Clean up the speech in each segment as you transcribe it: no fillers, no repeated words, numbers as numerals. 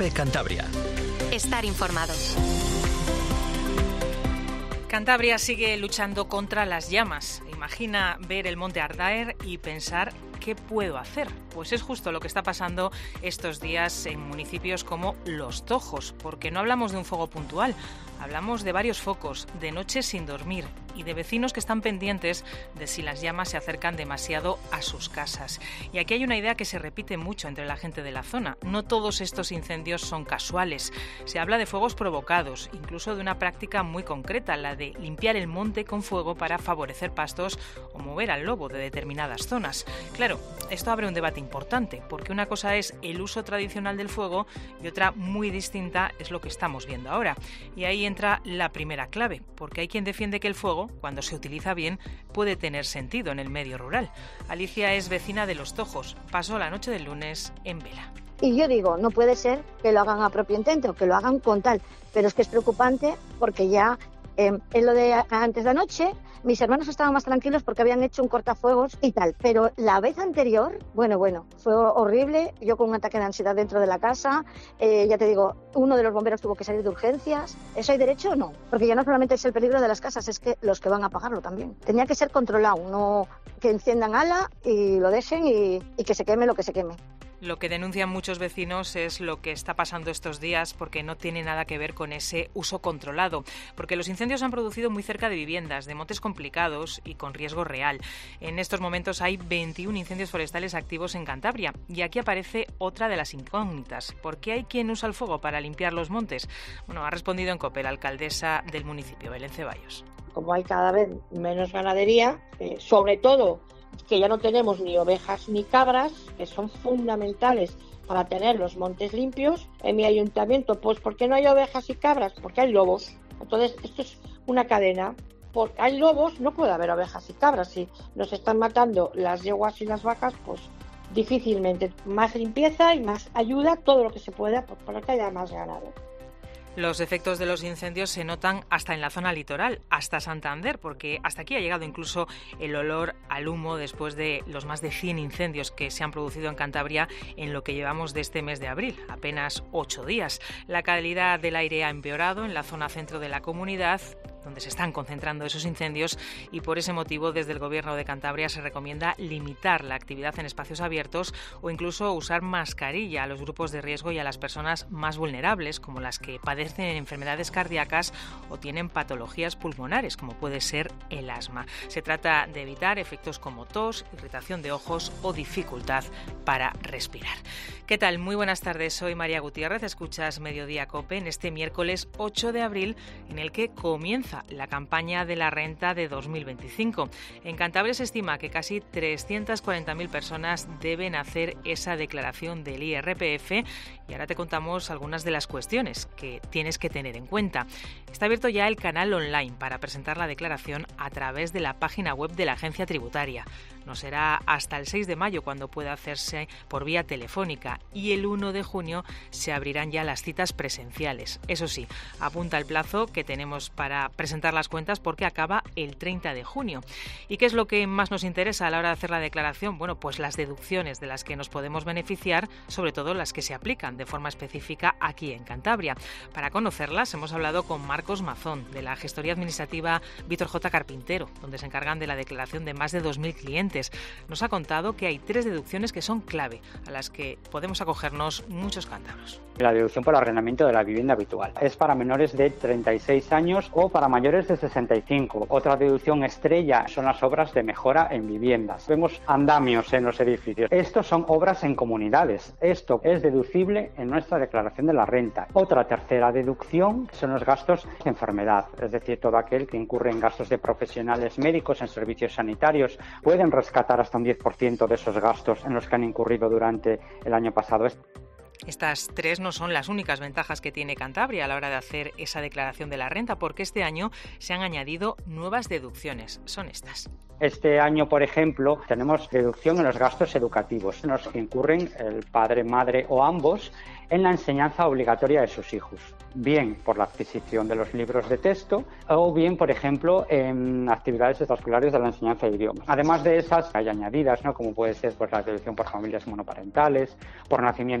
Vive Cantabria. Estar informado. Cantabria sigue luchando contra las llamas. Imagina ver el monte arder y pensar ¿qué puedo hacer? Pues es justo lo que está pasando estos días en municipios como Los Tojos, porque no hablamos de un fuego puntual, hablamos de varios focos, de noches sin dormir y de vecinos que están pendientes de si las llamas se acercan demasiado a sus casas. Y aquí hay una idea que se repite mucho entre la gente de la zona. No todos estos incendios son casuales. Se habla de fuegos provocados, incluso de una práctica muy concreta, la de limpiar el monte con fuego para favorecer pastos o mover al lobo de determinadas zonas. Claro, esto abre un debate importante, porque una cosa es el uso tradicional del fuego y otra muy distinta es lo que estamos viendo ahora. Y ahí entra la primera clave, porque hay quien defiende que el fuego, cuando se utiliza bien, puede tener sentido en el medio rural. Alicia es vecina de Los Tojos. Pasó la noche del lunes en vela. Y yo digo, no puede ser que lo hagan a propio intento, que lo hagan con tal. Pero es que es preocupante porque ya en lo de antes de anoche, mis hermanos estaban más tranquilos porque habían hecho un cortafuegos y tal. Pero la vez anterior, bueno, fue horrible. Yo con un ataque de ansiedad dentro de la casa. Ya te digo, uno de los bomberos tuvo que salir de urgencias. ¿Eso hay derecho o no? Porque ya no solamente es el peligro de las casas, es que los que van a pagarlo también. Tenía que ser controlado, no que enciendan ala y lo dejen y que se queme lo que se queme. Lo que denuncian muchos vecinos es lo que está pasando estos días porque no tiene nada que ver con ese uso controlado, porque los incendios se han producido muy cerca de viviendas, de montes complicados y con riesgo real. En estos momentos hay 21 incendios forestales activos en Cantabria y aquí aparece otra de las incógnitas. ¿Por qué hay quien usa el fuego para limpiar los montes? Bueno, ha respondido en COPE la alcaldesa del municipio, Belén Ceballos. Como hay cada vez menos ganadería, sobre todo que ya no tenemos ni ovejas ni cabras, que son fundamentales para tener los montes limpios. En mi ayuntamiento, pues ¿por qué no hay ovejas y cabras? Porque hay lobos. Entonces, esto es una cadena. Porque hay lobos, no puede haber ovejas y cabras. Si nos están matando las yeguas y las vacas, pues difícilmente. Más limpieza y más ayuda, todo lo que se pueda, pues, para que haya más ganado. Los efectos de los incendios se notan hasta en la zona litoral, hasta Santander, porque hasta aquí ha llegado incluso el olor al humo después de los más de 100 incendios que se han producido en Cantabria en lo que llevamos de este mes de abril, apenas 8 días. La calidad del aire ha empeorado en la zona centro de la comunidad, donde se están concentrando esos incendios, y por ese motivo desde el Gobierno de Cantabria se recomienda limitar la actividad en espacios abiertos o incluso usar mascarilla a los grupos de riesgo y a las personas más vulnerables, como las que padecen enfermedades cardíacas o tienen patologías pulmonares, como puede ser el asma. Se trata de evitar efectos como tos, irritación de ojos o dificultad para respirar. ¿Qué tal? Muy buenas tardes, soy María Gutiérrez, escuchas Mediodía COPE en este miércoles 8 de abril en el que comienza la campaña de la renta de 2025. En Cantabria se estima que casi 340.000 personas deben hacer esa declaración del IRPF y ahora te contamos algunas de las cuestiones que tienes que tener en cuenta. Está abierto ya el canal online para presentar la declaración a través de la página web de la Agencia Tributaria. No será hasta el 6 de mayo cuando pueda hacerse por vía telefónica y el 1 de junio se abrirán ya las citas presenciales. Eso sí, apunta el plazo que tenemos para presentar las cuentas porque acaba el 30 de junio. ¿Y qué es lo que más nos interesa a la hora de hacer la declaración? Bueno, pues las deducciones de las que nos podemos beneficiar, sobre todo las que se aplican de forma específica aquí en Cantabria. Para conocerlas hemos hablado con Marcos Mazón, de la Gestoría Administrativa Víctor J. Carpintero, donde se encargan de la declaración de más de 2.000 clientes. Nos ha contado que hay 3 deducciones que son clave, a las que podemos acogernos muchos cántabros. La deducción por arrendamiento de la vivienda habitual es para menores de 36 años o para mayores de 65. Otra deducción estrella son las obras de mejora en viviendas. Vemos andamios en los edificios. Estos son obras en comunidades. Esto es deducible en nuestra declaración de la renta. Otra tercera deducción son los gastos de enfermedad, es decir, todo aquel que incurre en gastos de profesionales médicos en servicios sanitarios pueden rescatar hasta un 10% de esos gastos en los que han incurrido durante el año pasado. Estas 3 no son las únicas ventajas que tiene Cantabria a la hora de hacer esa declaración de la renta, porque este año se han añadido nuevas deducciones. Son estas. Este año, por ejemplo, tenemos deducción en los gastos educativos, en los que incurren el padre, madre o ambos en la enseñanza obligatoria de sus hijos, bien por la adquisición de los libros de texto o bien, por ejemplo, en actividades extraescolares de la enseñanza de idiomas. Además de esas, hay añadidas, ¿no?, como puede ser pues, la deducción por familias monoparentales, por nacimiento de hijos,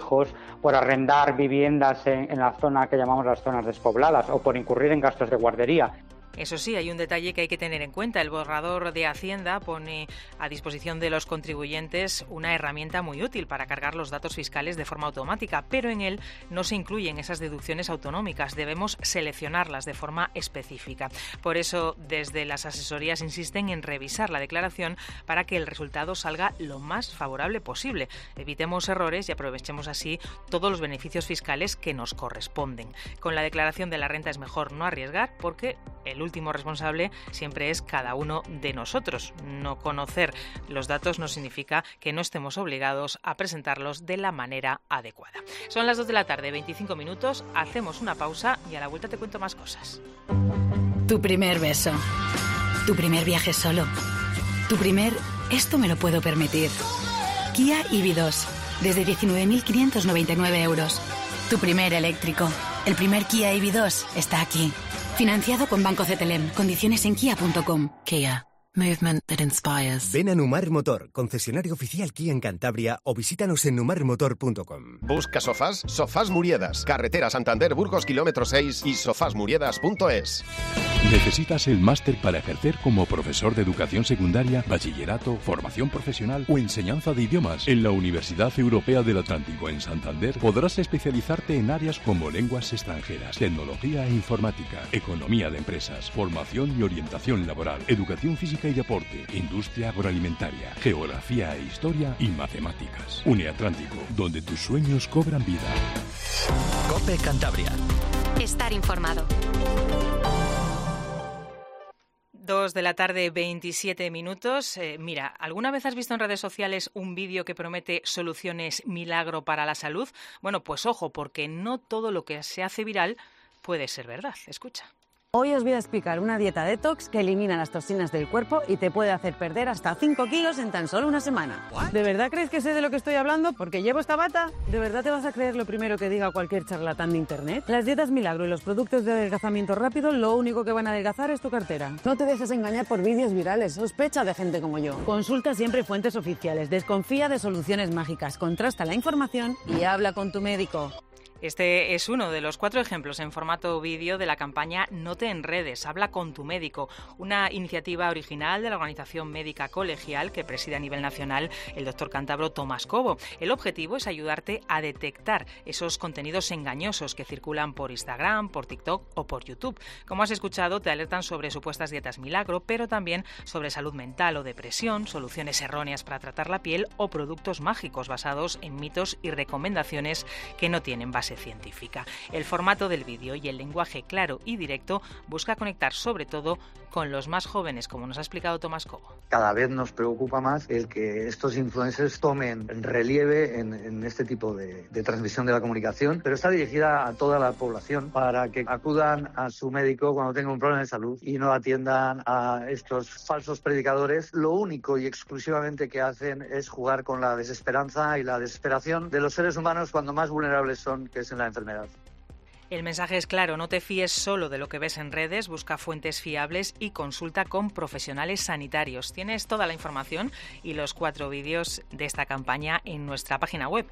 hijos, por arrendar viviendas en la zona que llamamos las zonas despobladas o por incurrir en gastos de guardería. Eso sí, hay un detalle que hay que tener en cuenta. El borrador de Hacienda pone a disposición de los contribuyentes una herramienta muy útil para cargar los datos fiscales de forma automática, pero en él no se incluyen esas deducciones autonómicas. Debemos seleccionarlas de forma específica. Por eso, desde las asesorías insisten en revisar la declaración para que el resultado salga lo más favorable posible. Evitemos errores y aprovechemos así todos los beneficios fiscales que nos corresponden. Con la declaración de la renta es mejor no arriesgar porque el último responsable siempre es cada uno de nosotros. No conocer los datos no significa que no estemos obligados a presentarlos de la manera adecuada. Son las 2 de la tarde, 25 minutos, hacemos una pausa y a la vuelta te cuento más cosas. Tu primer beso, tu primer viaje solo, tu primer «esto me lo puedo permitir». Kia EV2, desde 19.599 euros. Tu primer eléctrico, el primer Kia EV2 está aquí. Financiado con Banco CTLM. Condiciones en kia.com. Kia. Movement that inspires. Ven a Numar Motor, concesionario oficial Kia en Cantabria, o visítanos en numarmotor.com. Busca sofás, Sofás Muriedas, carretera Santander Burgos kilómetro 6 y sofasmuriedas.es. ¿Necesitas el máster para ejercer como profesor de educación secundaria, bachillerato, formación profesional o enseñanza de idiomas? En la Universidad Europea del Atlántico en Santander podrás especializarte en áreas como lenguas extranjeras, tecnología e informática, economía de empresas, formación y orientación laboral, educación física y deporte, industria agroalimentaria, geografía e historia y matemáticas. UniAtlántico, donde tus sueños cobran vida. COPE Cantabria. Estar informado. 2 de la tarde, 27 minutos. Mira, ¿alguna vez has visto en redes sociales un vídeo que promete soluciones milagro para la salud? Bueno, pues ojo, porque no todo lo que se hace viral puede ser verdad. Escucha. Hoy os voy a explicar una dieta detox que elimina las toxinas del cuerpo y te puede hacer perder hasta 5 kilos en tan solo una semana. ¿De verdad crees que sé de lo que estoy hablando? ¿Porque llevo esta bata? ¿De verdad te vas a creer lo primero que diga cualquier charlatán de internet? Las dietas milagro y los productos de adelgazamiento rápido lo único que van a adelgazar es tu cartera. No te dejes engañar por vídeos virales, sospecha de gente como yo. Consulta siempre fuentes oficiales, desconfía de soluciones mágicas, contrasta la información y habla con tu médico. Este es uno de los 4 ejemplos en formato vídeo de la campaña No te enredes, habla con tu médico, una iniciativa original de la Organización Médica Colegial que preside a nivel nacional el doctor cántabro Tomás Cobo. El objetivo es ayudarte a detectar esos contenidos engañosos que circulan por Instagram, por TikTok o por YouTube. Como has escuchado, te alertan sobre supuestas dietas milagro, pero también sobre salud mental o depresión, soluciones erróneas para tratar la piel o productos mágicos basados en mitos y recomendaciones que no tienen base científica. El formato del vídeo y el lenguaje claro y directo busca conectar sobre todo con los más jóvenes, como nos ha explicado Tomás Cobo. Cada vez nos preocupa más el que estos influencers tomen relieve en este tipo de transmisión de la comunicación, pero está dirigida a toda la población para que acudan a su médico cuando tengan un problema de salud y no atiendan a estos falsos predicadores. Lo único y exclusivamente que hacen es jugar con la desesperanza y la desesperación de los seres humanos cuando más vulnerables son, que es en la enfermedad. El mensaje es claro, no te fíes solo de lo que ves en redes, busca fuentes fiables y consulta con profesionales sanitarios. Tienes toda la información y los 4 vídeos de esta campaña en nuestra página web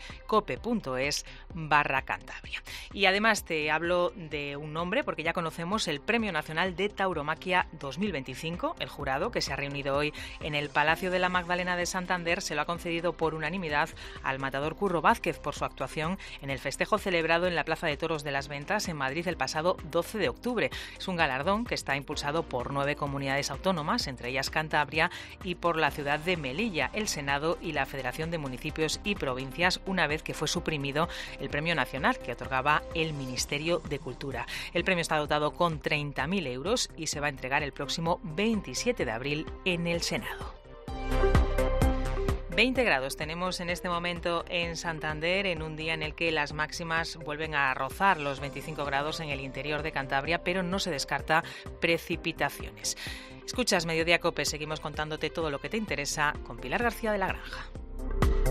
cope.es/Cantabria. Y además te hablo de un nombre porque ya conocemos el Premio Nacional de Tauromaquia 2025. El jurado, que se ha reunido hoy en el Palacio de la Magdalena de Santander, se lo ha concedido por unanimidad al matador Curro Vázquez por su actuación en el festejo celebrado en la Plaza de Toros de las Ventas en Madrid el pasado 12 de octubre. Es un galardón que está impulsado por 9 comunidades autónomas, entre ellas Cantabria, y por la ciudad de Melilla, el Senado y la Federación de Municipios y Provincias, una vez que fue suprimido el premio nacional que otorgaba el Ministerio de Cultura. El premio está dotado con 30.000 euros y se va a entregar el próximo 27 de abril en el Senado. 20 grados tenemos en este momento en Santander, en un día en el que las máximas vuelven a rozar los 25 grados en el interior de Cantabria, pero no se descarta precipitaciones. Escuchas Mediodía Cope, seguimos contándote todo lo que te interesa con Pilar García de la Granja.